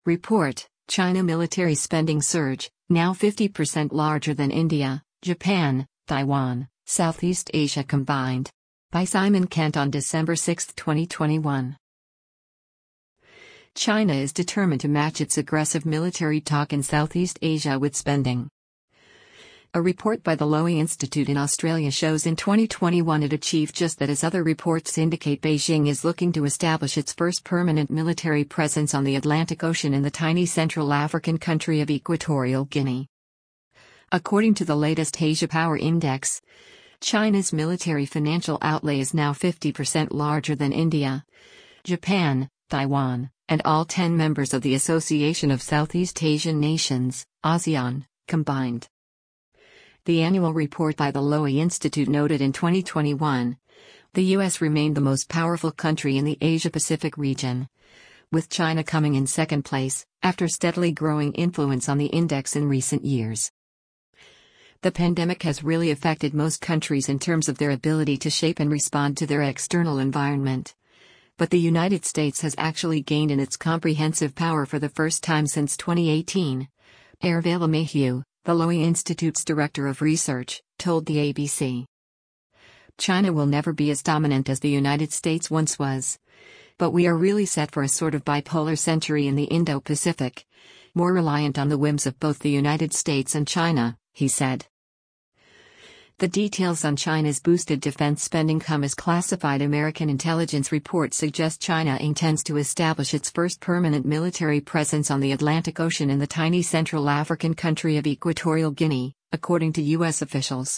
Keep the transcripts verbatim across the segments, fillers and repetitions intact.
Report: China military spending surge, now fifty percent larger than India, Japan, Taiwan, Southeast Asia combined. By Simon Kent on December sixth, twenty twenty-one. China is determined to match its aggressive military talk in Southeast Asia with spending. A report by the Lowy Institute in Australia shows in twenty twenty-one it achieved just that, as other reports indicate Beijing is looking to establish its first permanent military presence on the Atlantic Ocean in the tiny Central African country of Equatorial Guinea. According to the latest Asia Power Index, China's military financial outlay is now fifty percent larger than India, Japan, Taiwan, and all ten members of the Association of Southeast Asian Nations, ASEAN, combined. The annual report by the Lowy Institute noted in twenty twenty-one, the U S remained the most powerful country in the Asia-Pacific region, with China coming in second place, after steadily growing influence on the index in recent years. The pandemic has really affected most countries in terms of their ability to shape and respond to their external environment. But the United States has actually gained in its comprehensive power for the first time since twenty eighteen. Ervela Mayhew, the Lowy Institute's director of research, told the A B C. China will never be as dominant as the United States once was. But we are really set for a sort of bipolar century in the Indo-Pacific, more reliant on the whims of both the United States and China, he said. The details on China's boosted defense spending come as classified American intelligence reports suggest China intends to establish its first permanent military presence on the Atlantic Ocean in the tiny Central African country of Equatorial Guinea, according to U S officials.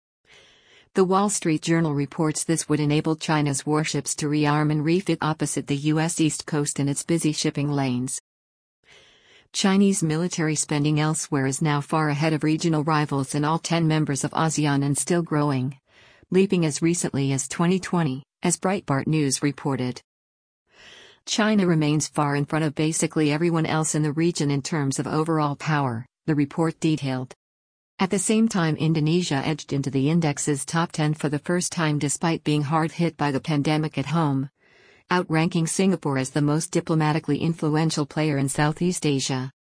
The Wall Street Journal reports this would enable China's warships to rearm and refit opposite the U S East Coast in its busy shipping lanes. Chinese military spending elsewhere is now far ahead of regional rivals and all ten members of ASEAN, and still growing, leaping as recently as twenty twenty, as Breitbart News reported. China remains far in front of basically everyone else in the region in terms of overall power, the report detailed. At the same time, Indonesia edged into the index's top ten for the first time despite being hard hit by the pandemic at home, outranking Singapore as the most diplomatically influential player in Southeast Asia.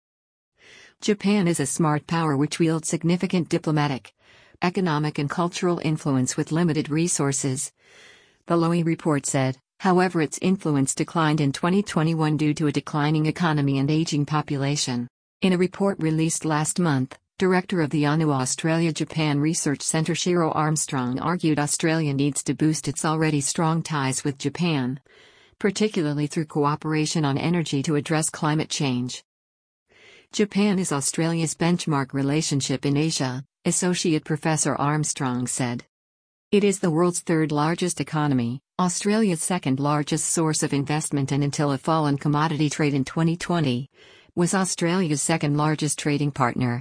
Japan is a smart power which wields significant diplomatic, economic and cultural influence with limited resources, the Lowy report said. However, its influence declined in twenty twenty-one due to a declining economy and aging population. In a report released last month, Director of the A N U Australia-Japan Research Centre Shiro Armstrong argued Australia needs to boost its already strong ties with Japan, particularly through cooperation on energy to address climate change. Japan is Australia's benchmark relationship in Asia, Associate Professor Armstrong said. It is the world's third largest economy, Australia's second largest source of investment, and until a fall in commodity trade in twenty twenty, was Australia's second largest trading partner.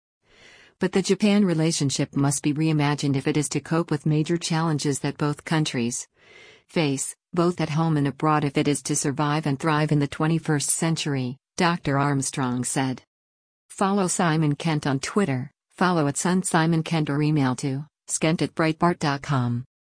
But the Japan relationship must be reimagined if it is to cope with major challenges that both countries face, both at home and abroad, if it is to survive and thrive in the twenty-first century, Doctor Armstrong said. Follow Simon Kent on Twitter, follow at Sun Simon Kent, or email to skent at breitbart dot com.